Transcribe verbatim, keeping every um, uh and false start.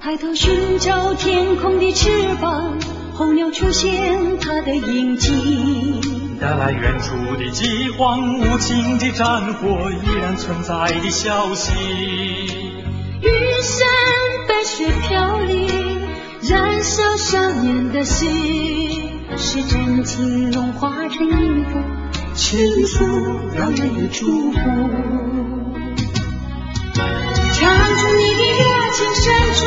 抬头寻找天空的翅膀，候鸟出现它的影迹， 带来远处的饥荒，无情的战火依然存在的消息。 玉山白雪飘零，燃烧少年的心，是真情融化成音符，倾诉让人的祝福。唱出你的热情深处，